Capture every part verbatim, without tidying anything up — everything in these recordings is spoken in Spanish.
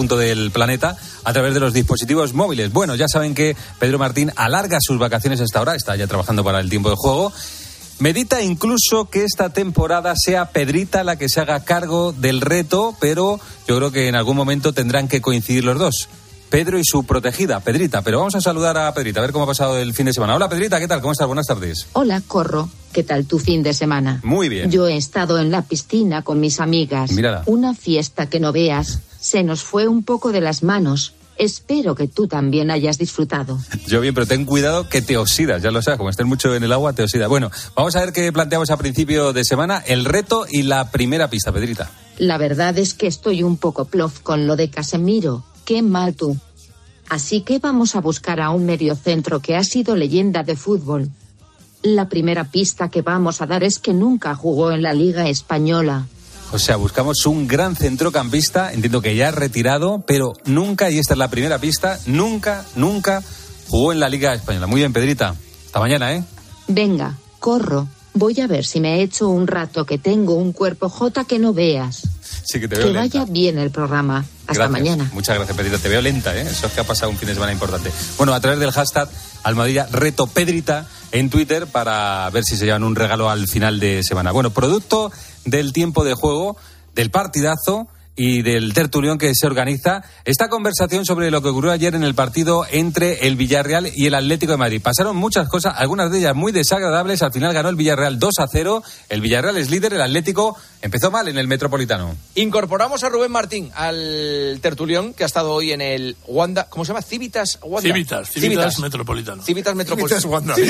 punto del planeta a través de los dispositivos móviles. Bueno, ya saben que Pedro Martín alarga sus vacaciones hasta ahora, está ya trabajando para el tiempo de juego. Medita incluso que esta temporada sea Pedrita la que se haga cargo del reto, pero yo creo que en algún momento tendrán que coincidir los dos. Pedro y su protegida, Pedrita. Pero vamos a saludar a Pedrita, a ver cómo ha pasado el fin de semana. Hola, Pedrita, ¿qué tal? ¿Cómo estás? Buenas tardes. Hola, Corro. ¿Qué tal tu fin de semana? Muy bien. Yo he estado en la piscina con mis amigas. Mírala. Una fiesta que no veas. Se nos fue un poco de las manos. Espero que tú también hayas disfrutado. Yo bien, pero ten cuidado que te oxidas, ya lo sabes, como estés mucho en el agua, te oxidas. Bueno, vamos a ver qué planteamos a principio de semana, el reto y la primera pista, Pedrita. La verdad es que estoy un poco plof con lo de Casemiro. Qué mal tú. Así que vamos a buscar a un mediocentro que ha sido leyenda de fútbol. La primera pista que vamos a dar es que nunca jugó en la Liga Española. O sea, buscamos un gran centrocampista, entiendo que ya es retirado, pero nunca, y esta es la primera pista, nunca, nunca jugó en la Liga Española. Muy bien, Pedrita. Hasta mañana, ¿eh? Venga, Corro. Voy a ver si me echo un rato, que tengo un cuerpo jota que no veas. Sí, que te veo Que lenta. vaya bien el programa. Hasta Gracias. mañana. Muchas gracias, Pedrita. Te veo lenta, ¿eh? Eso es que ha pasado un fin de semana importante. Bueno, a través del hashtag Almohadilla Reto Pedrita en Twitter para ver si se llevan un regalo al final de semana. Bueno, producto del tiempo de juego, del partidazo y del tertulión que se organiza, esta conversación sobre lo que ocurrió ayer en el partido entre el Villarreal y el Atlético de Madrid. Pasaron muchas cosas, algunas de ellas muy desagradables. Al final ganó el Villarreal dos a cero. El Villarreal es líder, el Atlético empezó mal en el Metropolitano. Incorporamos a Rubén Martín al tertulión que ha estado hoy en el Wanda, ¿cómo se llama? Civitas Wanda. Civitas, Civitas, Civitas Metropolitano. Civitas Metropolitano. Civitas Wanda.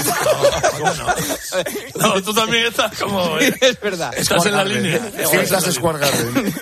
No, no, tú también estás como... Eh, es verdad. Estás en la línea. Civitas Square Garden.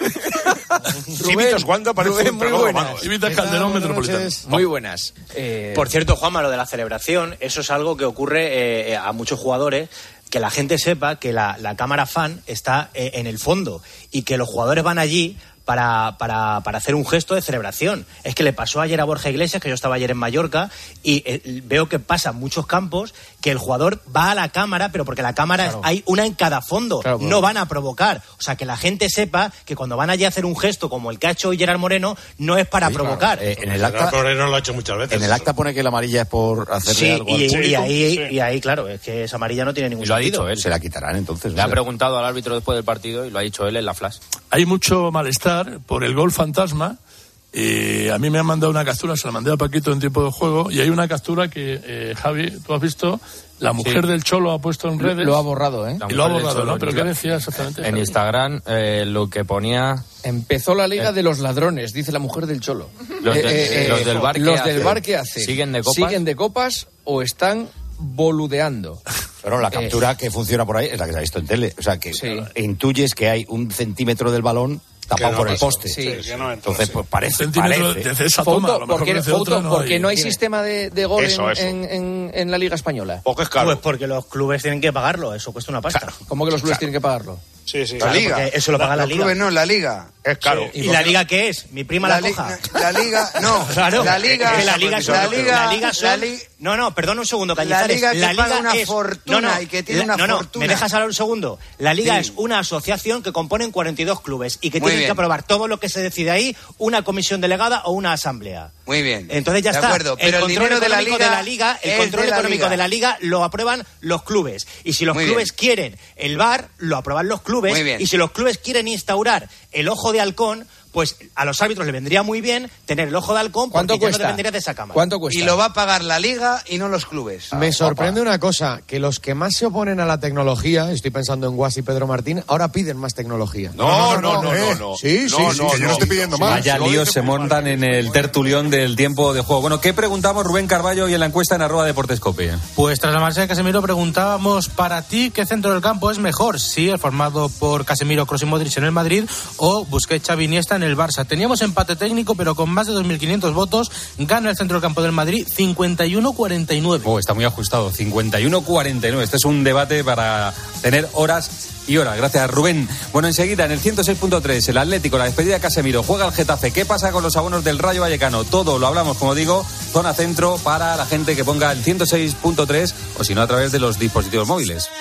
Civitas Wanda parece un programa. Civitas Calderón Metropolitano. Muy buenas. Eh... Por cierto, Juanma, lo de la celebración, eso es algo que ocurre eh, a muchos jugadores, que la gente sepa que la, la cámara fan está eh, en el fondo y que los jugadores van allí para, para, para hacer un gesto de celebración. Es que le pasó ayer a Borja Iglesias, que yo estaba ayer en Mallorca, y eh, veo que pasa en muchos campos que el jugador va a la cámara, pero porque la cámara claro. hay una en cada fondo, claro, no van a provocar. O sea, que la gente sepa que cuando van allí a hacer un gesto como el que ha hecho Gerard Moreno, no es para sí, provocar. Claro. Eh, en el acta, Moreno lo ha hecho muchas veces. En el acta pone que la amarilla es por hacerle sí, algo y, al público. Y ahí, sí. y ahí, claro, es que esa amarilla no tiene ningún lo sentido. Ha dicho él. Se la quitarán entonces. Le ha preguntado al árbitro después del partido y lo ha dicho él en la flash. Hay mucho malestar por el gol fantasma. Eh, a mí me han mandado una captura, se la mandé a Paquito en tiempo de juego, y hay una captura que, eh, Javi, tú has visto, la mujer sí. del Cholo ha puesto en redes. Lo ha borrado, ¿eh? Y lo ha borrado, ¿no? ¿Pero qué decía exactamente? En Instagram eh, lo que ponía... Empezó la Liga eh. de los Ladrones, dice la mujer del Cholo. Los, de, eh, eh, los del bar que Los hace. del bar que hace. ¿Siguen de copas? ¿Siguen de copas o están boludeando? Pero la captura eh. que funciona por ahí es la que se ha visto en tele. O sea, que sí. intuyes que hay un centímetro del balón tapado no por el poste. Sí. Sí, no entonces, pues parece. Centímetro parece. de esa toma, foto, porque, no foto, no porque hay. no hay sistema de, de gol eso, en, eso. En, en, en la Liga Española. Porque es caro. Pues porque los clubes tienen que pagarlo, eso cuesta una pasta. Claro. ¿Cómo que los clubes claro. tienen que pagarlo? Sí, sí. Claro, la Liga. Eso lo paga la, la Liga. Los clubes no, la Liga. Es caro. Sí. ¿Y, ¿Y la Liga qué es? ¿Mi prima la, la coja? Li, la Liga, no. Claro. La Liga... Que la Liga son... La Liga... La Liga son, la li... No, no, perdón un segundo, Cañizares. La Liga que la Liga paga una es, fortuna no, no, y que tiene la, una no, fortuna. No, ¿me dejas hablar un segundo? La Liga sí. es una asociación que componen cuarenta y dos clubes y que Muy tienen bien. que aprobar todo lo que se decide ahí, una comisión delegada o una asamblea. Muy bien. Entonces ya de está. Acuerdo, pero el control el dinero económico de la Liga, de la Liga el control de la económico Liga. de la Liga lo aprueban los clubes. Y si los Muy clubes bien. quieren el V A R, lo aprueban los clubes. Muy bien. Y si los clubes quieren instaurar el ojo de halcón, pues a los árbitros les vendría muy bien tener el ojo de halcón porque ya no dependería de esa cámara. ¿Cuánto cuesta? Y lo va a pagar la Liga y no los clubes. Me sorprende una cosa, que los que más se oponen a la tecnología, estoy pensando en Guas y Pedro Martín, ahora piden más tecnología. No, no, no, no, no. Sí, sí, no, sí, no, que yo no estoy pidiendo más. Vaya líos se montan en el tertulión del tiempo de juego. Bueno, ¿qué preguntamos Rubén Carballo y en la encuesta en arroba Deportescope? Pues tras la marcha de Casemiro preguntábamos para ti qué centro del campo es mejor, si el formado por Casemiro, Kroos y Modric en el Madrid o Busquets, Xavi, Iniesta en el Barça. Teníamos empate técnico, pero con más de dos mil quinientos votos gana el centro del campo del Madrid cincuenta y uno a cuarenta y nueve. Oh, está muy ajustado, cincuenta y uno a cuarenta y nueve. Este es un debate para tener horas y horas. Gracias, Rubén. Bueno, enseguida en el ciento seis punto tres, el Atlético, la despedida de Casemiro, juega el Getafe. ¿Qué pasa con los abonos del Rayo Vallecano? Todo lo hablamos, como digo, zona centro para la gente que ponga el ciento seis punto tres o si no a través de los dispositivos móviles.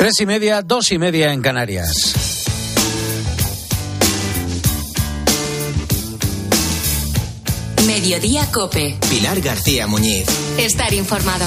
Tres y media, dos y media en Canarias. Mediodía COPE. Pilar García Muñiz. Estar informado.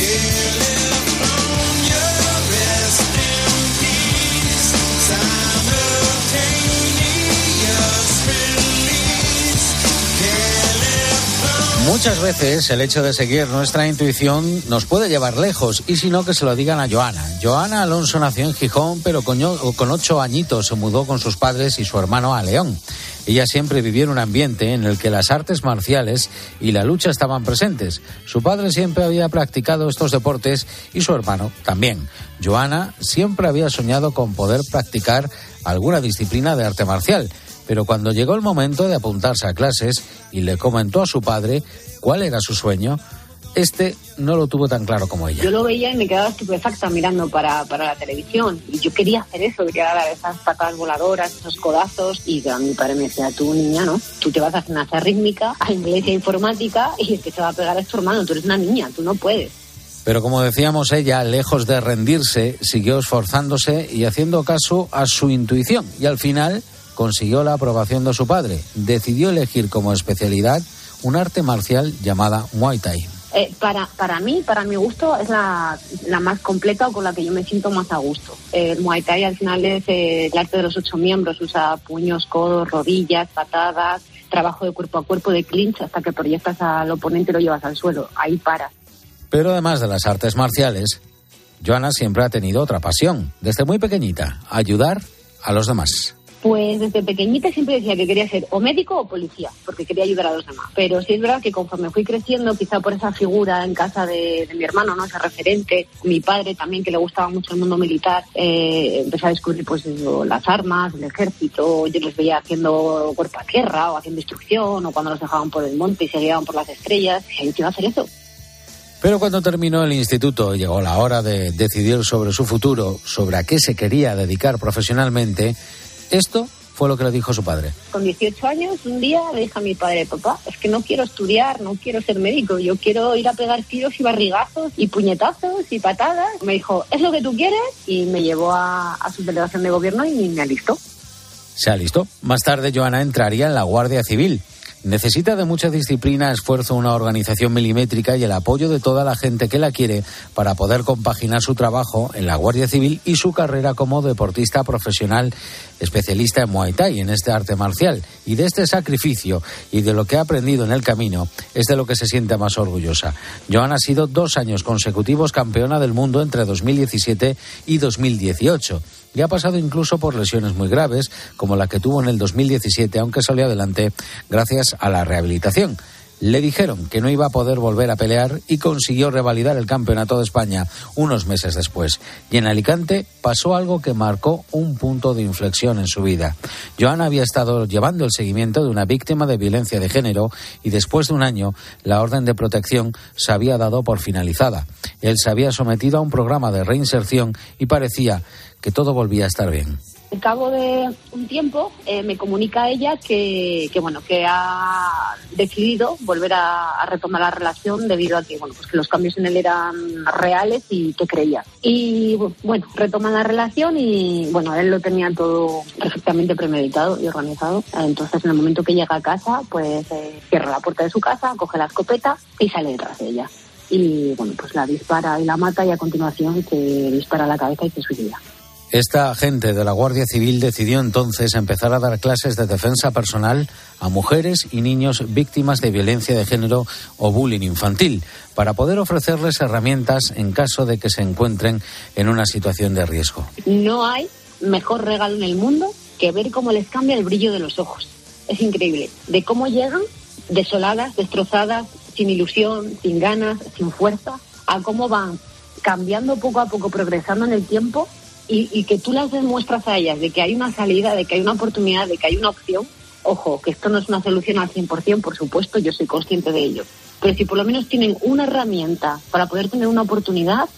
Muchas veces el hecho de seguir nuestra intuición nos puede llevar lejos, y si no, que se lo digan a Joana. Joana Alonso nació en Gijón, pero con, con ocho añitos se mudó con sus padres y su hermano a León. Ella siempre vivió en un ambiente en el que las artes marciales y la lucha estaban presentes. Su padre siempre había practicado estos deportes y su hermano también. Joana siempre había soñado con poder practicar alguna disciplina de arte marcial, pero cuando llegó el momento de apuntarse a clases y le comentó a su padre cuál era su sueño, este no lo tuvo tan claro como ella. Yo lo veía y me quedaba estupefacta mirando para, para la televisión. Y yo quería hacer eso, quería dar esas patadas voladoras, esos codazos. Y a mi padre me decía, tú niña, ¿no? Tú te vas a gimnasia rítmica, a inglés y a informática, y el que se va a pegar es tu hermano. Tú eres una niña, tú no puedes. Pero como decíamos, ella, lejos de rendirse, siguió esforzándose y haciendo caso a su intuición. Y al final consiguió la aprobación de su padre. Decidió elegir como especialidad un arte marcial llamada Muay Thai. Eh, para, para mí, para mi gusto, es la, la más completa o con la que yo me siento más a gusto. Eh, el Muay Thai al final es eh, el arte de los ocho miembros. Usa puños, codos, rodillas, patadas, trabajo de cuerpo a cuerpo, de clinch, hasta que proyectas al oponente y lo llevas al suelo. Ahí para. Pero además de las artes marciales, Joana siempre ha tenido otra pasión. Desde muy pequeñita, ayudar a los demás. Pues desde pequeñita siempre decía que quería ser o médico o policía, porque quería ayudar a los demás. Pero sí es verdad que conforme fui creciendo, quizá por esa figura en casa de, de mi hermano, ¿no? Ese referente, mi padre también, que le gustaba mucho el mundo militar, eh, empecé a descubrir pues eso, las armas, el ejército. Yo los veía haciendo cuerpo a tierra o haciendo instrucción, o cuando los dejaban por el monte y se guiaban por las estrellas. Y yo iba a hacer eso. Pero cuando terminó el instituto y llegó la hora de decidir sobre su futuro, sobre a qué se quería dedicar profesionalmente, esto fue lo que le dijo su padre. Con dieciocho años, un día le dije a mi padre, papá, es que no quiero estudiar, no quiero ser médico, yo quiero ir a pegar tiros y barrigazos y puñetazos y patadas. Me dijo, ¿es lo que tú quieres? Y me llevó a, a su delegación de gobierno y me alistó. Se alistó. Más tarde, Joana entraría en la Guardia Civil. Necesita de mucha disciplina, esfuerzo, una organización milimétrica y el apoyo de toda la gente que la quiere para poder compaginar su trabajo en la Guardia Civil y su carrera como deportista profesional especialista en Muay Thai, en este arte marcial. Y de este sacrificio y de lo que ha aprendido en el camino es de lo que se siente más orgullosa. Joana ha sido dos años consecutivos campeona del mundo entre dos mil diecisiete y dos mil dieciocho. Y ha pasado incluso por lesiones muy graves, como la que tuvo en el dos mil diecisiete, aunque salió adelante gracias a la rehabilitación. Le dijeron que no iba a poder volver a pelear y consiguió revalidar el campeonato de España unos meses después. Y en Alicante pasó algo que marcó un punto de inflexión en su vida. Joana había estado llevando el seguimiento de una víctima de violencia de género y después de un año la orden de protección se había dado por finalizada. Él se había sometido a un programa de reinserción y parecía que todo volvía a estar bien. Al cabo de un tiempo eh, me comunica ella que, que bueno que ha decidido volver a, a retomar la relación debido a que bueno pues que los cambios en él eran reales y que creía. Y bueno, retoma la relación y bueno, él lo tenía todo perfectamente premeditado y organizado. Entonces en el momento que llega a casa, pues eh, cierra la puerta de su casa, coge la escopeta y sale detrás de ella. Y bueno, pues la dispara y la mata y a continuación se dispara la cabeza y se suicida. Esta agente de la Guardia Civil decidió entonces empezar a dar clases de defensa personal a mujeres y niños víctimas de violencia de género o bullying infantil, para poder ofrecerles herramientas en caso de que se encuentren en una situación de riesgo. No hay mejor regalo en el mundo que ver cómo les cambia el brillo de los ojos. Es increíble, de cómo llegan desoladas, destrozadas, sin ilusión, sin ganas, sin fuerza, a cómo van cambiando poco a poco, progresando en el tiempo. Y, y que tú las demuestras a ellas de que hay una salida, de que hay una oportunidad, de que hay una opción. Ojo, que esto no es una solución al cien por ciento, por supuesto, yo soy consciente de ello. Pero si por lo menos tienen una herramienta para poder tener una oportunidad.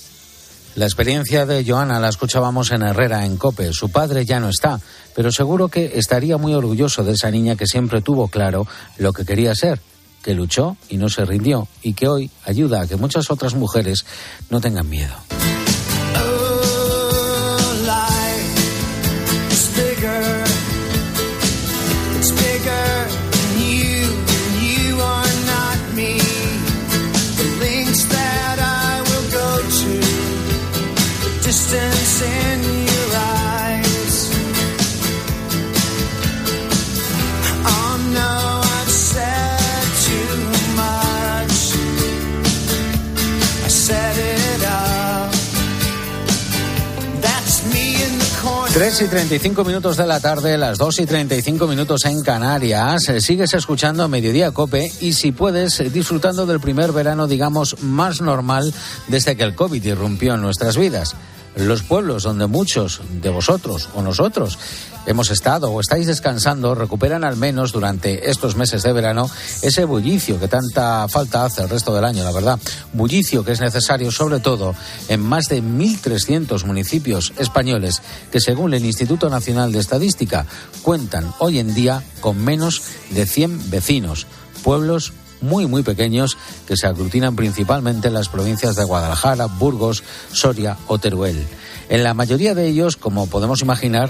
La experiencia de Joana la escuchábamos en Herrera, en COPE. Su padre ya no está, pero seguro que estaría muy orgulloso de esa niña que siempre tuvo claro lo que quería ser, que luchó y no se rindió, y que hoy ayuda a que muchas otras mujeres no tengan miedo. distance in your eyes. Oh no, I've said too much. I set it up. That's me in the corner. tres y treinta y cinco minutos de la tarde, las dos y treinta y cinco minutos en Canarias. Sigues escuchando Mediodía Cope y, si puedes, disfrutando del primer verano, digamos, más normal desde que el COVID irrumpió en nuestras vidas. Los pueblos donde muchos de vosotros o nosotros hemos estado o estáis descansando recuperan al menos durante estos meses de verano ese bullicio que tanta falta hace el resto del año, la verdad. Bullicio que es necesario sobre todo en más de mil trescientos municipios españoles que, según el Instituto Nacional de Estadística, cuentan hoy en día con menos de cien vecinos. Pueblos muy, muy pequeños que se aglutinan principalmente en las provincias de Guadalajara, Burgos, Soria o Teruel. En la mayoría de ellos, como podemos imaginar,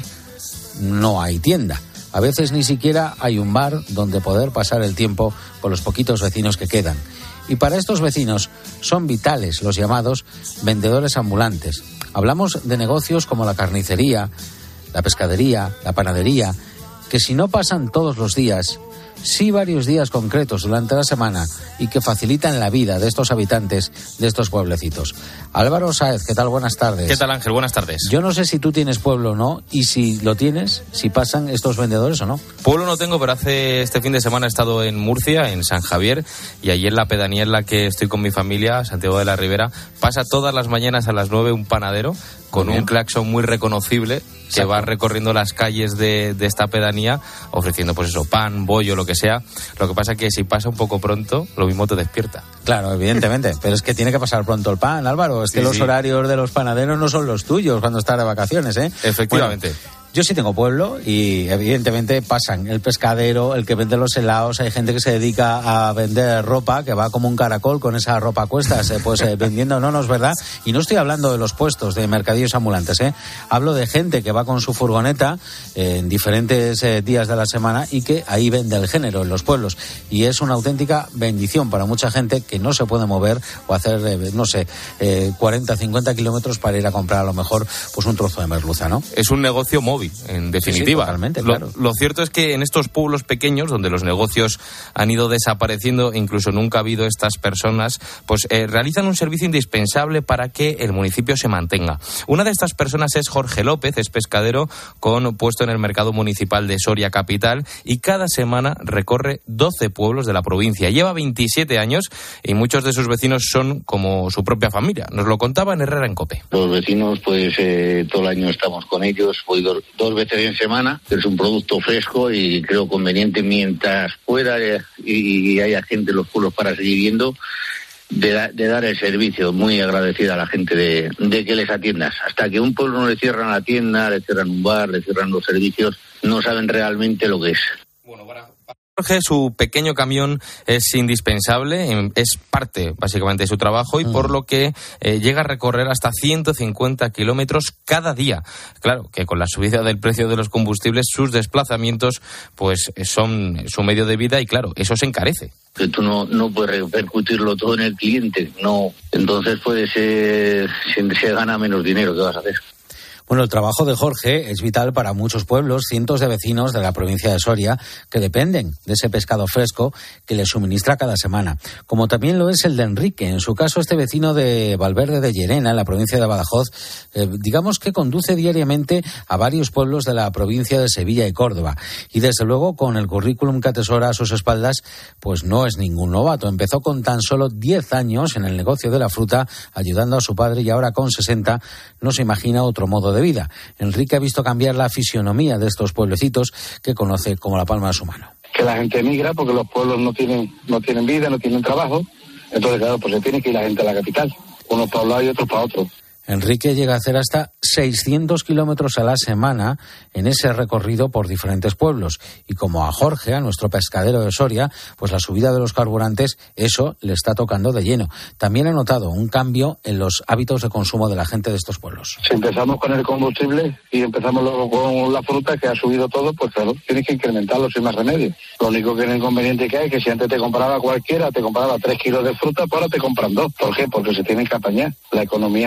no hay tienda. A veces ni siquiera hay un bar donde poder pasar el tiempo con los poquitos vecinos que quedan. Y para estos vecinos son vitales los llamados vendedores ambulantes. Hablamos de negocios como la carnicería, la pescadería, la panadería, que si no pasan todos los días, sí varios días concretos durante la semana, y que facilitan la vida de estos habitantes de estos pueblecitos. Álvaro Sáez, ¿qué tal? Buenas tardes. ¿Qué tal, Ángel? Buenas tardes. Yo no sé si tú tienes pueblo o no, y si lo tienes, si pasan estos vendedores o no. Pueblo no tengo, pero hace este fin de semana he estado en Murcia, en San Javier, y allí en la pedanía en la que estoy con mi familia, Santiago de la Ribera, pasa todas las mañanas a las nueve un panadero con un claxon muy reconocible que Exacto. va recorriendo las calles de, de esta pedanía ofreciendo, pues eso, pan, bollo, lo que sea. Lo que pasa es que si pasa un poco pronto, lo mismo te despierta. Claro, evidentemente, pero es que tiene que pasar pronto el pan, Álvaro. Es que sí, los sí. horarios de los panaderos no son los tuyos cuando estás de vacaciones, ¿eh? Efectivamente. Bueno, yo sí tengo pueblo y evidentemente pasan el pescadero, el que vende los helados, hay gente que se dedica a vender ropa, que va como un caracol con esa ropa a cuestas, eh, pues eh, vendiendo nonos, ¿verdad? Y no estoy hablando de los puestos de mercadillos ambulantes, ¿eh? Hablo de gente que va con su furgoneta eh, en diferentes eh, días de la semana y que ahí vende el género en los pueblos. Y es una auténtica bendición para mucha gente que no se puede mover o hacer, eh, no sé, eh, cuarenta, cincuenta kilómetros para ir a comprar a lo mejor pues un trozo de merluza, ¿no? Es un negocio móvil, en definitiva. Sí, sí, totalmente, lo, claro. lo cierto es que en estos pueblos pequeños, donde los negocios han ido desapareciendo, incluso nunca ha habido estas personas, pues eh, realizan un servicio indispensable para que el municipio se mantenga. Una de estas personas es Jorge López, es pescadero con puesto en el mercado municipal de Soria capital y cada semana recorre doce pueblos de la provincia. Lleva veintisiete años y muchos de sus vecinos son como su propia familia. Nos lo contaba en Herrera en COPE. Los vecinos, pues eh, todo el año estamos con ellos, voy dos, dos veces en semana, es un producto fresco y creo conveniente mientras pueda eh, y, y haya gente en los pueblos para seguir viendo, de, da, de dar el servicio. Muy agradecida a la gente de, de que les atiendas. Hasta que un pueblo no le cierran la tienda, le cierran un bar, le cierran los servicios, no saben realmente lo que es. Bueno, para... Jorge, su pequeño camión es indispensable, es parte básicamente de su trabajo y por lo que eh, llega a recorrer hasta ciento cincuenta kilómetros cada día. Claro que con la subida del precio de los combustibles sus desplazamientos pues son su medio de vida y claro, eso se encarece. Que tú no, no puedes repercutirlo todo en el cliente, no. Entonces puede ser, se, se gana menos dinero, ¿qué vas a hacer? Bueno, el trabajo de Jorge es vital para muchos pueblos, cientos de vecinos de la provincia de Soria que dependen de ese pescado fresco que les suministra cada semana. Como también lo es el de Enrique. En su caso, este vecino de Valverde de Llerena, en la provincia de Badajoz, eh, digamos que conduce diariamente a varios pueblos de la provincia de Sevilla y Córdoba. Y desde luego, con el currículum que atesora a sus espaldas, pues no es ningún novato. Empezó con tan solo diez años en el negocio de la fruta, ayudando a su padre, y ahora con sesenta no se imagina otro modo de vida. Enrique ha visto cambiar la fisionomía de estos pueblecitos que conoce como la palma de su mano. Que la gente emigra porque los pueblos no tienen no tienen vida, no tienen trabajo, entonces claro, pues se tiene que ir la gente a la capital, unos para un lado y otros para otro. Enrique llega a hacer hasta seiscientos kilómetros a la semana en ese recorrido por diferentes pueblos. Y como a Jorge, a nuestro pescadero de Soria, pues la subida de los carburantes, eso le está tocando de lleno. También ha notado un cambio en los hábitos de consumo de la gente de estos pueblos. Si empezamos con el combustible y empezamos luego con la fruta, que ha subido todo, pues claro, tienes que incrementarlo sin más remedio. Lo único que es el inconveniente que hay es que si antes te compraba cualquiera, te compraba tres kilos de fruta, pues ahora te compran dos. ¿Por qué? Porque se tienen que apañar. La economía no da para más.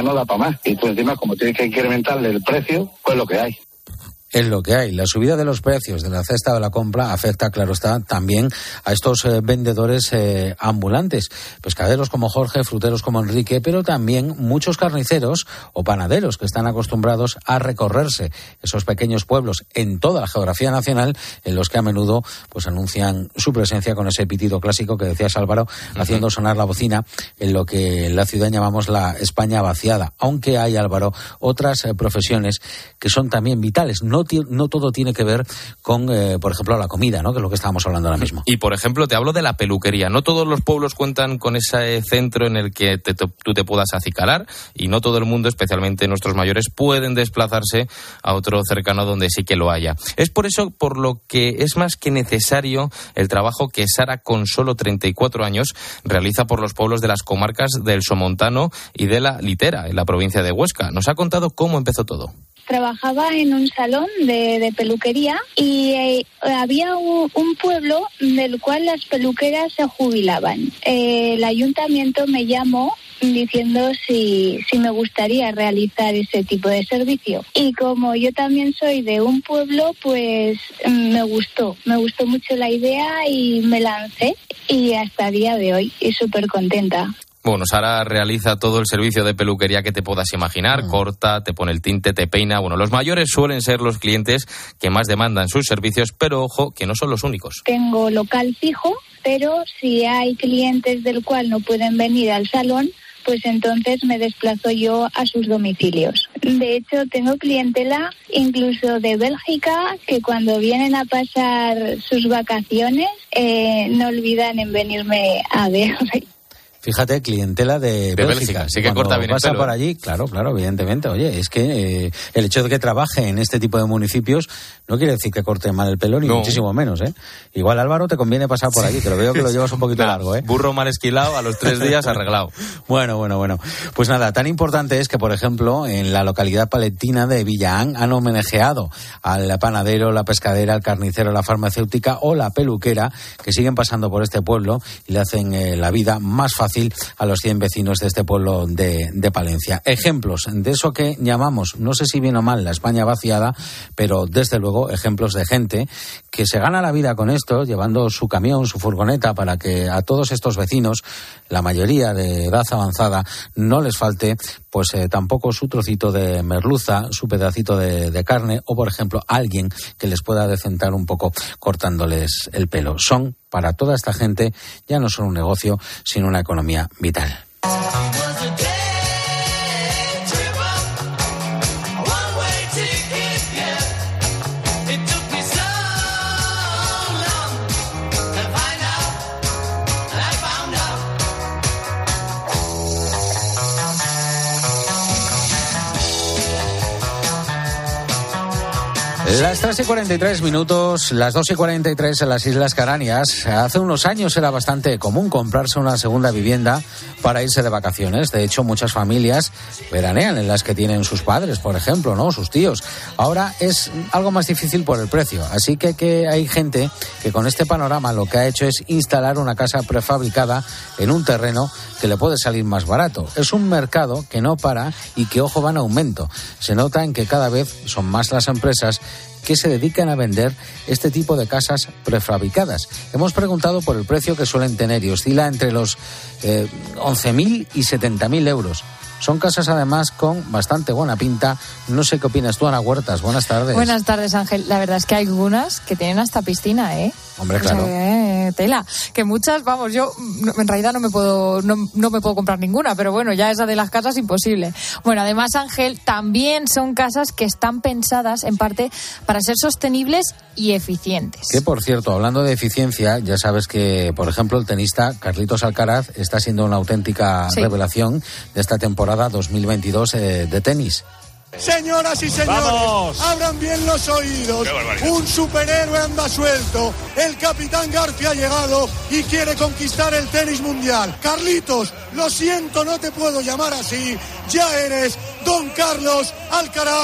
más. Y tú encima, como tienes que incrementarle el precio, pues lo que hay. Es lo que hay. La subida de los precios de la cesta de la compra afecta, claro está, también a estos eh, vendedores eh, ambulantes, pescaderos como Jorge, fruteros como Enrique, pero también muchos carniceros o panaderos que están acostumbrados a recorrerse esos pequeños pueblos en toda la geografía nacional, en los que a menudo pues anuncian su presencia con ese pitido clásico que decías, Álvaro, uh-huh. haciendo sonar la bocina en lo que en la ciudad llamamos la España vaciada. Aunque hay, Álvaro, otras eh, profesiones que son también vitales. No No, t- no todo tiene que ver con, eh, por ejemplo, la comida, ¿no? Que es lo que estábamos hablando ahora mismo. Y, por ejemplo, te hablo de la peluquería. No todos los pueblos cuentan con ese centro en el que te, te, tú te puedas acicalar, y no todo el mundo, especialmente nuestros mayores, pueden desplazarse a otro cercano donde sí que lo haya. Es por eso por lo que es más que necesario el trabajo que Sara, con solo treinta y cuatro años, realiza por los pueblos de las comarcas del Somontano y de la Litera, en la provincia de Huesca. Nos ha contado cómo empezó todo. Trabajaba en un salón de, de peluquería y eh, había un, un pueblo del cual las peluqueras se jubilaban. Eh, el ayuntamiento me llamó diciendo si, si me gustaría realizar ese tipo de servicio. Y como yo también soy de un pueblo, pues me gustó, me gustó mucho la idea y me lancé, y hasta el día de hoy estoy súper contenta. Bueno, Sara realiza todo el servicio de peluquería que te puedas imaginar, mm. corta, te pone el tinte, te peina. Bueno, los mayores suelen ser los clientes que más demandan sus servicios, pero ojo, que no son los únicos. Tengo local fijo, pero si hay clientes del cual no pueden venir al salón, pues entonces me desplazo yo a sus domicilios. De hecho, tengo clientela incluso de Bélgica, que cuando vienen a pasar sus vacaciones eh, no olvidan en venirme a ver. Fíjate, clientela de, de Bélgica. Bélgica. Sí que corta bien el pasa pelo. por allí, claro, claro, evidentemente. Oye, es que eh, el hecho de que trabaje en este tipo de municipios no quiere decir que corte mal el pelo, ni no. muchísimo menos, ¿eh? Igual, Álvaro, te conviene pasar por allí, que lo veo que lo llevas un poquito largo, ¿eh? Burro mal esquilado, a los tres días arreglado. Bueno, bueno, bueno. Pues nada, tan importante es que, por ejemplo, en la localidad palentina de Villaán han homenajeado al panadero, la pescadera, al carnicero, la farmacéutica o la peluquera, que siguen pasando por este pueblo y le hacen eh, la vida más fácil a los cien vecinos de este pueblo de, de Palencia. Ejemplos de eso que llamamos, no sé si bien o mal, la España vaciada, pero desde luego ejemplos de gente que se gana la vida con esto, llevando su camión, su furgoneta, para que a todos estos vecinos, la mayoría de edad avanzada, no les falte pues eh, tampoco su trocito de merluza, su pedacito de, de carne, o por ejemplo alguien que les pueda decentar un poco cortándoles el pelo. Son, para toda esta gente, ya no son un negocio, sino una economía vital. Las tres y cuarenta y tres minutos, las dos y cuarenta y tres en las Islas Canarias. Hace unos años era bastante común comprarse una segunda vivienda para irse de vacaciones. De hecho, muchas familias veranean en las que tienen sus padres, por ejemplo, ¿no? Sus tíos. Ahora es algo más difícil por el precio. Así que, que hay gente que con este panorama lo que ha hecho es instalar una casa prefabricada en un terreno que le puede salir más barato. Es un mercado que no para y que, ojo, va en aumento. Se nota en que cada vez son más las empresas que se dedican a vender este tipo de casas prefabricadas. Hemos preguntado por el precio que suelen tener y oscila entre los eh, once mil y setenta mil euros. Son casas además con bastante buena pinta. No sé qué opinas tú, Ana Huertas. Buenas tardes. Buenas tardes, Ángel. La verdad es que hay algunas que tienen hasta piscina, ¿eh? Hombre, claro. O sea, eh, tela. Que muchas, vamos, yo en realidad no me puedo no, no me puedo comprar ninguna, pero bueno, ya esa de las casas imposible. Bueno, además, Ángel, también son casas que están pensadas en parte para ser sostenibles y eficientes. Que, por cierto, hablando de eficiencia, ya sabes que, por ejemplo, el tenista Carlitos Alcaraz está siendo una auténtica sí. revelación de esta temporada dos mil veintidós eh, de tenis. Señoras y señores, ¡vamos! Abran bien los oídos. Un superhéroe anda suelto. El capitán García ha llegado y quiere conquistar el tenis mundial. Carlitos, lo siento, no te puedo llamar así. Ya eres Don Carlos Alcaraz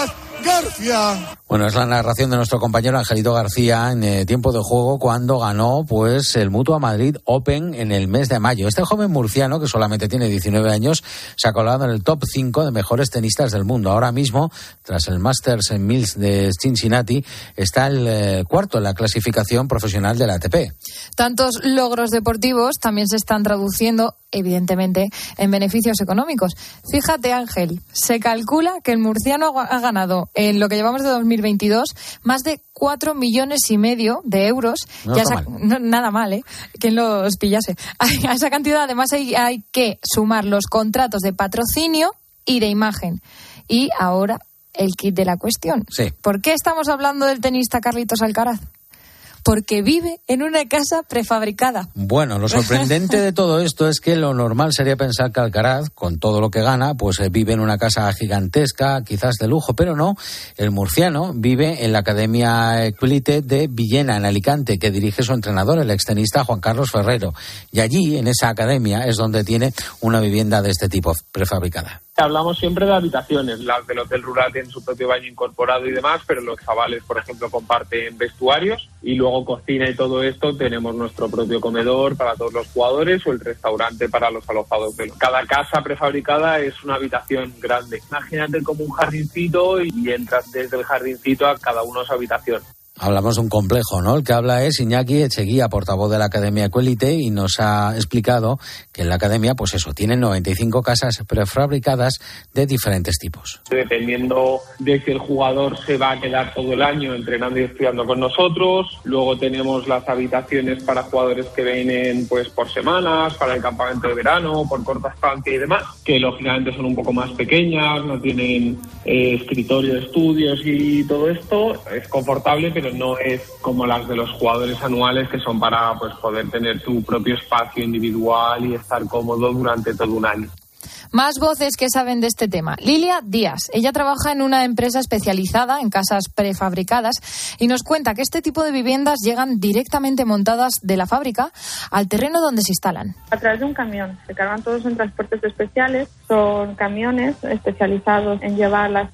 García. Bueno, es la narración de nuestro compañero Angelito García en eh, tiempo de juego cuando ganó pues el Mutua Madrid Open en el mes de mayo. Este joven murciano, que solamente tiene diecinueve años, se ha colado en el top cinco de mejores tenistas del mundo. Ahora mismo, tras el Masters en Mills de Cincinnati, está el eh, cuarto en la clasificación profesional de la A T P. Tantos logros deportivos también se están traduciendo, evidentemente, en beneficios económicos. Fíjate, Ángel, se calcula que el murciano ha ganado en lo que llevamos de dos mil veintidós más de cuatro millones y medio de euros. No ya está esa, mal. no, nada mal, ¿eh? Quien los pillase. A esa cantidad, además, hay, hay que sumar los contratos de patrocinio y de imagen. Y ahora, el kit de la cuestión. Sí. ¿Por qué estamos hablando del tenista Carlitos Alcaraz? Porque vive en una casa prefabricada. Bueno, lo sorprendente de todo esto es que lo normal sería pensar que Alcaraz, con todo lo que gana, pues eh, vive en una casa gigantesca, quizás de lujo, pero no. El murciano vive en la Academia Equilite de Villena, en Alicante, que dirige su entrenador, el extenista Juan Carlos Ferrero. Y allí, en esa academia, es donde tiene una vivienda de este tipo, prefabricada. Hablamos siempre de habitaciones, las del hotel rural tienen su propio baño incorporado y demás, pero los chavales, por ejemplo, comparten vestuarios y luego cocina y todo esto. Tenemos nuestro propio comedor para todos los jugadores o el restaurante para los alojados. Cada casa prefabricada es una habitación grande. Imagínate como un jardincito y entras desde el jardincito a cada uno su habitación. Hablamos de un complejo, ¿no? El que habla es Iñaki Echeguía, portavoz de la Academia Equilite, y nos ha explicado que en la Academia, pues eso, tienen noventa y cinco casas prefabricadas de diferentes tipos. Dependiendo de si el jugador se va a quedar todo el año entrenando y estudiando con nosotros. Luego tenemos las habitaciones para jugadores que vienen pues por semanas, para el campamento de verano, por corta estancia y demás, que lógicamente son un poco más pequeñas, no tienen eh, escritorio de estudios y todo esto. Es confortable, pero pero no es como las de los jugadores anuales, que son para pues poder tener tu propio espacio individual y estar cómodo durante todo un año. Más voces que saben de este tema. Lilia Díaz, ella trabaja en una empresa especializada en casas prefabricadas y nos cuenta que este tipo de viviendas llegan directamente montadas de la fábrica al terreno donde se instalan. A través de un camión, se cargan todos en transportes especiales, son camiones especializados en llevarlas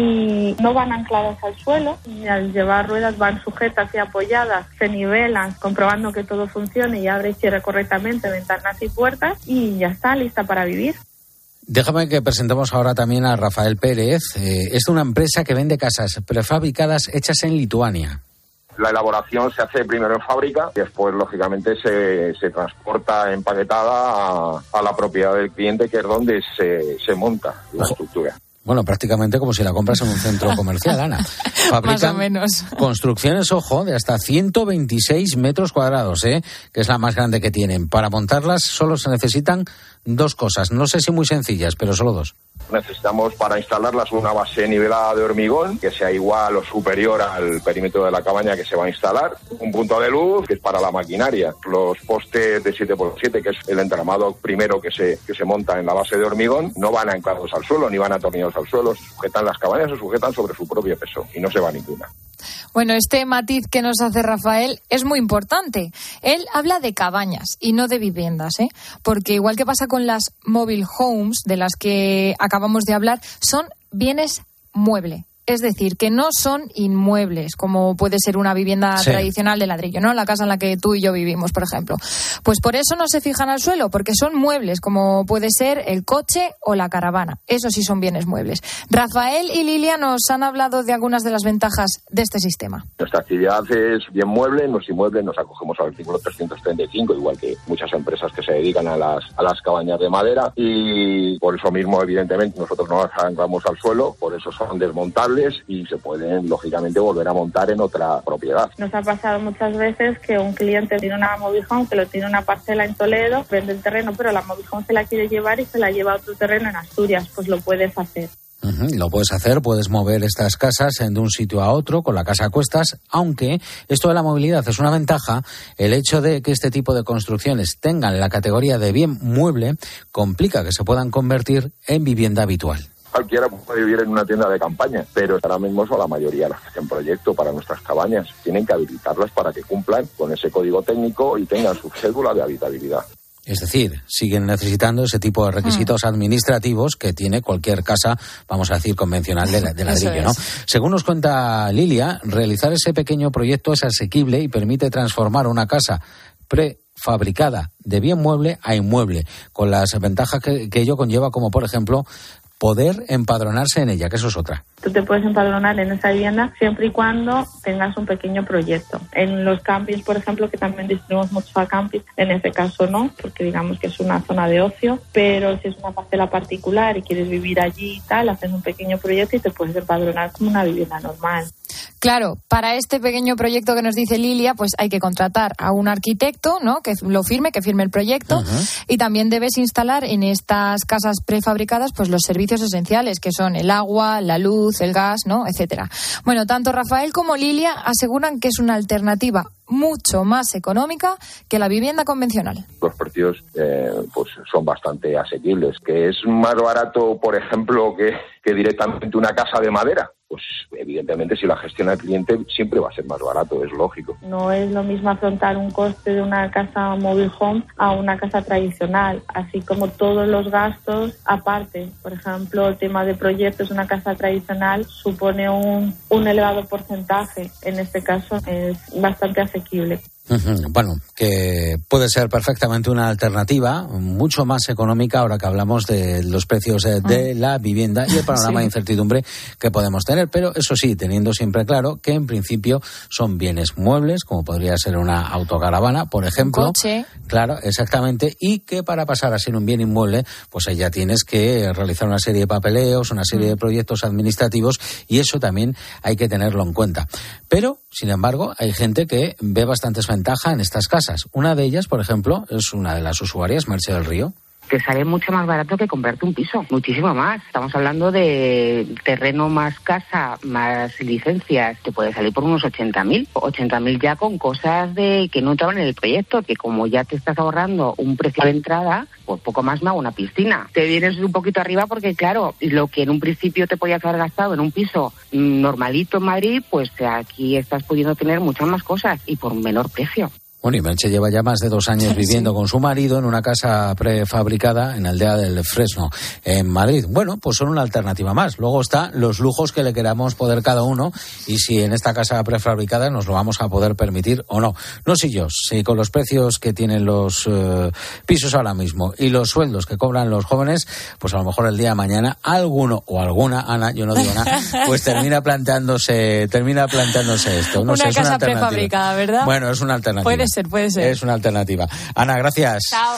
y no van ancladas al suelo, y al llevar ruedas van sujetas y apoyadas, se nivelan, comprobando que todo funcione y abre y cierra correctamente ventanas y puertas y ya está, lista para vivir. Déjame que presentemos ahora también a Rafael Pérez. Eh, es una empresa que vende casas prefabricadas hechas en Lituania. La elaboración se hace primero en fábrica y después, lógicamente, se, se transporta empaquetada a, a la propiedad del cliente, que es donde se, se monta la Ojo. estructura. Bueno, prácticamente como si la compras en un centro comercial, Ana. Fabrican Más o menos. construcciones, ojo, de hasta ciento veintiséis metros cuadrados, ¿eh? Que es la más grande que tienen. Para montarlas solo se necesitan dos cosas. No sé si muy sencillas, pero solo dos. Necesitamos para instalarlas una base nivelada de hormigón que sea igual o superior al perímetro de la cabaña que se va a instalar. Un punto de luz que es para la maquinaria. Los postes de siete por siete, que es el entramado primero que se, que se monta en la base de hormigón, no van anclados al suelo ni van atornillados al suelo. Se sujetan las cabañas, se sujetan sobre su propio peso y no se va ninguna. Bueno, este matiz que nos hace Rafael es muy importante. Él habla de cabañas y no de viviendas, ¿eh? Porque igual que pasa con las mobile homes, de las que acabamos de hablar, son bienes mueble. Es decir, que no son inmuebles, como puede ser una vivienda Sí. tradicional de ladrillo, ¿no? La casa en la que tú y yo vivimos, por ejemplo. Pues por eso no se fijan al suelo, porque son muebles, como puede ser el coche o la caravana. Eso sí son bienes muebles. Rafael y Lilia nos han hablado de algunas de las ventajas de este sistema. Nuestra actividad es bien mueble, en los inmuebles nos acogemos al artículo trescientos treinta y cinco, igual que muchas empresas que se dedican a las, a las cabañas de madera, y por eso mismo, evidentemente, nosotros no las anclamos al suelo, por eso son desmontables y se pueden, lógicamente, volver a montar en otra propiedad. Nos ha pasado muchas veces que un cliente tiene una mobile home, que lo tiene una parcela en Toledo, vende el terreno, pero la mobile home se la quiere llevar y se la lleva a otro terreno en Asturias, pues lo puedes hacer. Uh-huh, lo puedes hacer, puedes mover estas casas de un sitio a otro con la casa a cuestas, aunque esto de la movilidad es una ventaja. El hecho de que este tipo de construcciones tengan la categoría de bien mueble complica que se puedan convertir en vivienda habitual. Cualquiera puede vivir en una tienda de campaña, pero ahora mismo son la mayoría las que hacen proyecto para nuestras cabañas. Tienen que habilitarlas para que cumplan con ese código técnico y tengan su cédula de habitabilidad. Es decir, siguen necesitando ese tipo de requisitos mm. administrativos que tiene cualquier casa, vamos a decir, convencional de, de ladrillo, ¿no? Según nos cuenta Lilia, realizar ese pequeño proyecto es asequible y permite transformar una casa prefabricada de bien mueble a inmueble, con las ventajas que, que ello conlleva, como por ejemplo poder empadronarse en ella, que eso es otra. Tú te puedes empadronar en esa vivienda siempre y cuando tengas un pequeño proyecto. En los campings, por ejemplo, que también distribuimos mucho a campings, en ese caso no, porque digamos que es una zona de ocio, pero si es una parcela particular y quieres vivir allí y tal, haces un pequeño proyecto y te puedes empadronar como una vivienda normal. Claro, para este pequeño proyecto que nos dice Lilia, pues hay que contratar a un arquitecto, ¿no?, que lo firme, que firme el proyecto, uh-huh. y también debes instalar en estas casas prefabricadas pues los servicios esenciales, que son el agua, la luz, el gas, ¿no?, etcétera. Bueno, tanto Rafael como Lilia aseguran que es una alternativa mucho más económica que la vivienda convencional. Los precios eh, pues son bastante asequibles. Que es más barato, por ejemplo, que, que directamente una casa de madera. Pues evidentemente si la gestiona el cliente siempre va a ser más barato, es lógico. No es lo mismo afrontar un coste de una casa mobile home a una casa tradicional, así como todos los gastos aparte. Por ejemplo, el tema de proyectos, una casa tradicional supone un, un elevado porcentaje. En este caso es bastante asequible. Bueno, que puede ser perfectamente una alternativa mucho más económica ahora que hablamos de los precios de, de la vivienda y el panorama sí. de incertidumbre que podemos tener, pero eso sí, teniendo siempre claro que en principio son bienes muebles, como podría ser una autocaravana, por ejemplo. Un coche. Claro, exactamente, y que para pasar a ser un bien inmueble, pues ahí ya tienes que realizar una serie de papeleos, una serie mm. de proyectos administrativos, y eso también hay que tenerlo en cuenta. Pero, sin embargo, hay gente que ve bastantes ventaja en estas casas. Una de ellas, por ejemplo, es una de las usuarias, Merche del Río. Te sale mucho más barato que comprarte un piso, muchísimo más. Estamos hablando de terreno más casa, más licencias, te puede salir por unos ochenta mil. ochenta mil ya con cosas de que no entraban en el proyecto, que como ya te estás ahorrando un precio de entrada, pues poco más me hago una piscina. Te vienes un poquito arriba porque, claro, lo que en un principio te podías haber gastado en un piso normalito en Madrid, pues aquí estás pudiendo tener muchas más cosas y por un menor precio. Bueno, y Merche lleva ya más de dos años viviendo sí. con su marido en una casa prefabricada en Aldea del Fresno, en Madrid. Bueno, pues son una alternativa más. Luego están los lujos que le queramos poder cada uno y si en esta casa prefabricada nos lo vamos a poder permitir o no. No sé yo, si con los precios que tienen los eh, pisos ahora mismo y los sueldos que cobran los jóvenes, pues a lo mejor el día de mañana alguno o alguna, Ana, yo no digo nada, pues termina planteándose, termina planteándose esto. No una sé, es casa una prefabricada, ¿verdad? Bueno, es una alternativa. Puede ser, puede ser. Es una alternativa. Ana, gracias. Chao.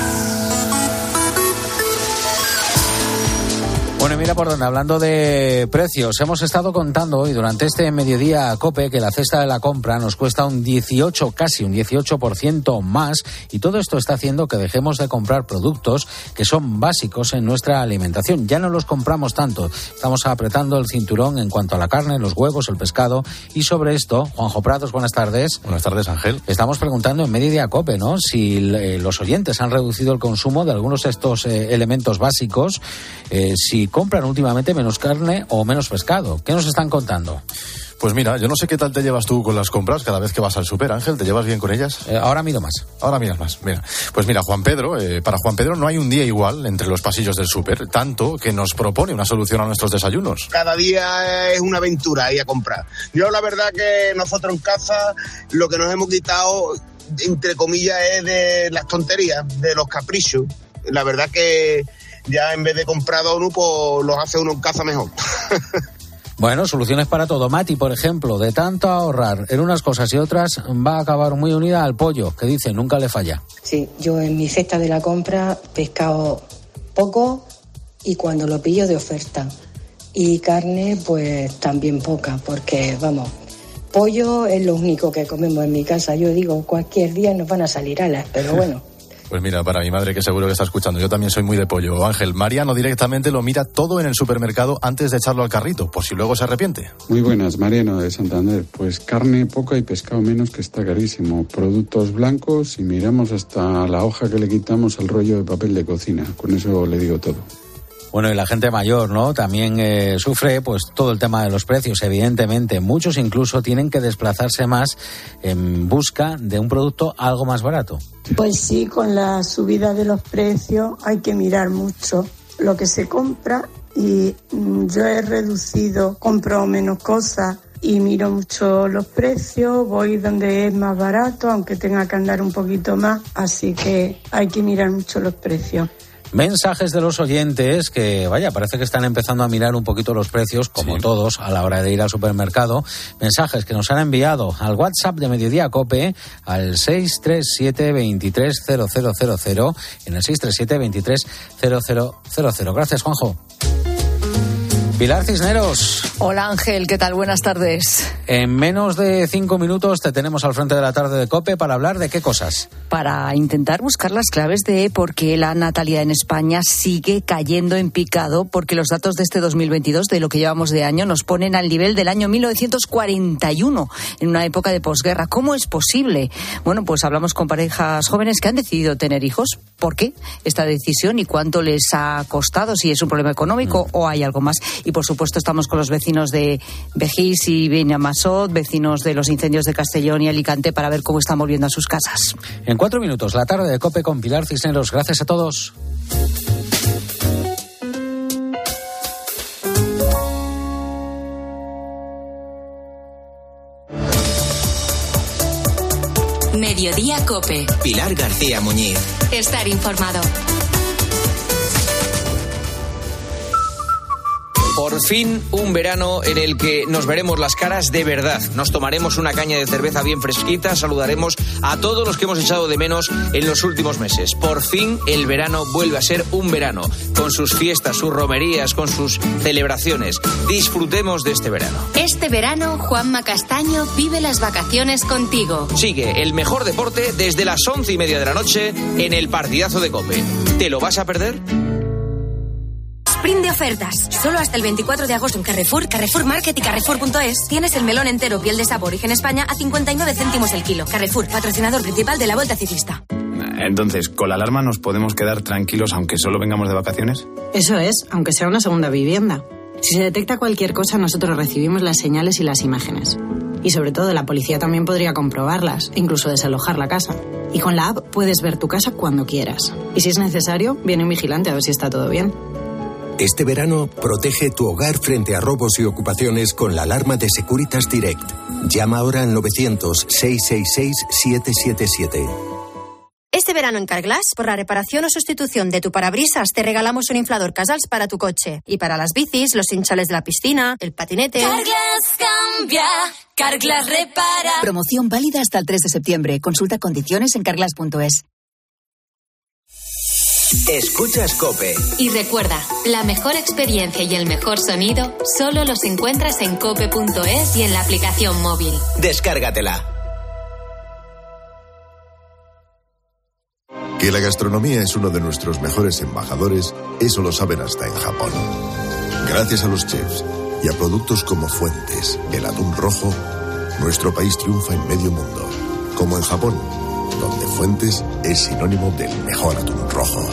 Bueno, mira por dónde, hablando de precios, hemos estado contando hoy durante este mediodía a COPE que la cesta de la compra nos cuesta un dieciocho, casi un dieciocho por ciento más y todo esto está haciendo que dejemos de comprar productos que son básicos en nuestra alimentación. Ya no los compramos tanto, estamos apretando el cinturón en cuanto a la carne, los huevos, el pescado y sobre esto, Juanjo Prados, buenas tardes. Buenas tardes, Ángel. Estamos preguntando en mediodía a COPE, ¿no?, si eh, los oyentes han reducido el consumo de algunos de estos eh, elementos básicos, eh, si compran últimamente menos carne o menos pescado. ¿Qué nos están contando? Pues mira, yo no sé qué tal te llevas tú con las compras cada vez que vas al súper, Ángel. ¿Te llevas bien con ellas? Eh, ahora miro más. Ahora miras más. Mira, pues mira, Juan Pedro, eh, para Juan Pedro no hay un día igual entre los pasillos del súper, tanto que nos propone una solución a nuestros desayunos. Cada día es una aventura ir a comprar. Yo la verdad que nosotros en casa lo que nos hemos quitado, entre comillas, es de las tonterías, de los caprichos. La verdad que ya en vez de comprar donuts, pues los hace uno en casa mejor. Bueno, soluciones para todo. Mati, por ejemplo, de tanto ahorrar en unas cosas y otras, va a acabar muy unida al pollo, que dice, nunca le falla. Sí, yo en mi cesta de la compra, pescado poco y cuando lo pillo de oferta. Y carne, pues también poca, porque, vamos, pollo es lo único que comemos en mi casa. Yo digo, cualquier día nos van a salir alas, pero bueno. Pues mira, para mi madre que seguro que está escuchando, yo también soy muy de pollo. Ángel, Mariano directamente lo mira todo en el supermercado antes de echarlo al carrito, por si luego se arrepiente. Muy buenas, Mariano de Santander. Pues carne poca y pescado menos, que está carísimo. Productos blancos y miramos hasta la hoja que le quitamos al rollo de papel de cocina. Con eso le digo todo. Bueno, y la gente mayor, ¿no? También eh, sufre pues todo el tema de los precios, evidentemente. Muchos incluso tienen que desplazarse más en busca de un producto algo más barato. Pues sí, con la subida de los precios hay que mirar mucho lo que se compra y mm, yo he reducido, compro menos cosas y miro mucho los precios, voy donde es más barato, aunque tenga que andar un poquito más, así que hay que mirar mucho los precios. Mensajes de los oyentes que, vaya, parece que están empezando a mirar un poquito los precios, como sí. todos, a la hora de ir al supermercado. Mensajes que nos han enviado al WhatsApp de Mediodía COPE, al seis tres siete, veintitrés cero cero cero cero, en el seis tres siete, veintitrés cero cero cero cero. Gracias, Juanjo. Pilar Cisneros. Hola Ángel, ¿qué tal? Buenas tardes. En menos de cinco minutos te tenemos al frente de la tarde de COPE para hablar de qué cosas. Para intentar buscar las claves de por qué la natalidad en España sigue cayendo en picado, porque los datos de este dos mil veintidós, de lo que llevamos de año, nos ponen al nivel del año mil novecientos cuarenta y uno, en una época de posguerra. ¿Cómo es posible? Bueno, pues hablamos con parejas jóvenes que han decidido tener hijos. ¿Por qué esta decisión y cuánto les ha costado? Si es un problema económico mm. o hay algo más. Y por supuesto estamos con los vecinos de Begís y Benamasot, vecinos de los incendios de Castellón y Alicante, para ver cómo están volviendo a sus casas. En cuatro minutos, la tarde de COPE con Pilar Cisneros. Gracias a todos. Mediodía COPE. Pilar García Muñiz. Estar informado. Por fin, un verano en el que nos veremos las caras de verdad. Nos tomaremos una caña de cerveza bien fresquita, saludaremos a todos los que hemos echado de menos en los últimos meses. Por fin, el verano vuelve a ser un verano, con sus fiestas, sus romerías, con sus celebraciones. Disfrutemos de este verano. Este verano, Juanma Castaño vive las vacaciones contigo. Sigue el mejor deporte desde las once y media de la noche en el partidazo de COPE. ¿Te lo vas a perder? Sprint de ofertas. Solo hasta el veinticuatro de agosto en Carrefour, Carrefour Market y Carrefour punto es tienes el melón entero piel de sabor Origen España a cincuenta y nueve céntimos el kilo. Carrefour, patrocinador principal de la Vuelta Ciclista. Entonces, ¿con la alarma nos podemos quedar tranquilos aunque solo vengamos de vacaciones? Eso es, aunque sea una segunda vivienda. Si se detecta cualquier cosa, nosotros recibimos las señales y las imágenes. Y sobre todo, la policía también podría comprobarlas, incluso desalojar la casa. Y con la app puedes ver tu casa cuando quieras. Y si es necesario, viene un vigilante a ver si está todo bien. Este verano, protege tu hogar frente a robos y ocupaciones con la alarma de Securitas Direct. Llama ahora al novecientos, seiscientos sesenta y seis, setecientos setenta y siete. Este verano en Carglass, por la reparación o sustitución de tu parabrisas, te regalamos un inflador Casals para tu coche. Y para las bicis, los hinchales de la piscina, el patinete... Carglass cambia, Carglass repara. Promoción válida hasta el tres de septiembre. Consulta condiciones en carglass punto es. Escuchas COPE. Y recuerda, la mejor experiencia y el mejor sonido solo los encuentras en cope punto es y en la aplicación móvil. Descárgatela. Que la gastronomía es uno de nuestros mejores embajadores, eso lo saben hasta en Japón. Gracias a los chefs y a productos como Fuentes, el atún rojo, nuestro país triunfa en medio mundo, como en Japón, donde Fuentes es sinónimo del mejor atún rojo.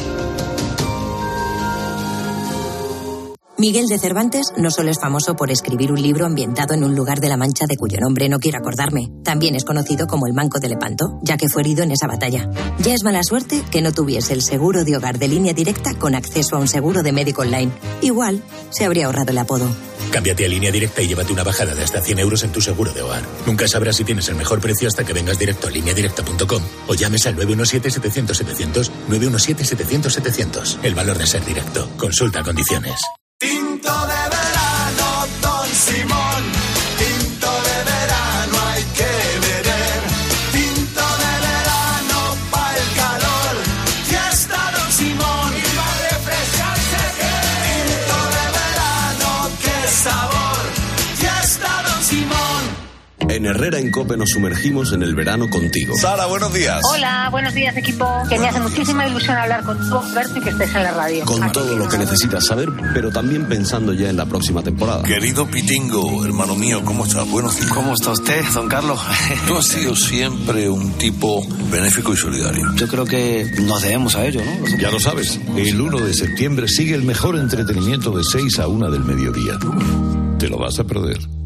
Miguel de Cervantes no solo es famoso por escribir un libro ambientado en un lugar de la Mancha de cuyo nombre no quiero acordarme, también es conocido como el Manco de Lepanto, ya que fue herido en esa batalla. Ya es mala suerte que no tuviese el seguro de hogar de Línea Directa con acceso a un seguro de médico online. Igual se habría ahorrado el apodo. Cámbiate a Línea Directa y llévate una bajada de hasta cien euros en tu seguro de hogar. Nunca sabrás si tienes el mejor precio hasta que vengas directo a línea directa punto com o llames al nueve uno siete, setecientos, setecientos, nueve uno siete, setecientos, setecientos. El valor de ser directo. Consulta condiciones. Tinto de verano, Don Simón. Tinto de verano hay que beber. Tinto de verano pa' el calor. Fiesta Don Simón. Y va a refrescarse que. Tinto de verano, qué sabor. Fiesta Don Simón. En Herrera en COPE nos sumergimos en el verano contigo. Sara, buenos días. Hola, buenos días, equipo. Que me hace muchísima ilusión hablar con tú, Berto, y que estés en la radio. Con Así todo que lo que no. necesitas saber, pero también pensando ya en la próxima temporada. Querido Pitingo, hermano mío, ¿cómo estás? Buenos días. ¿Cómo está usted, don Carlos? Tú has sido siempre un tipo benéfico y solidario. Yo creo que nos debemos a ello, ¿no? Ya lo sabes, el uno de septiembre sigue el mejor entretenimiento de seis a una del mediodía. Te lo vas a perder.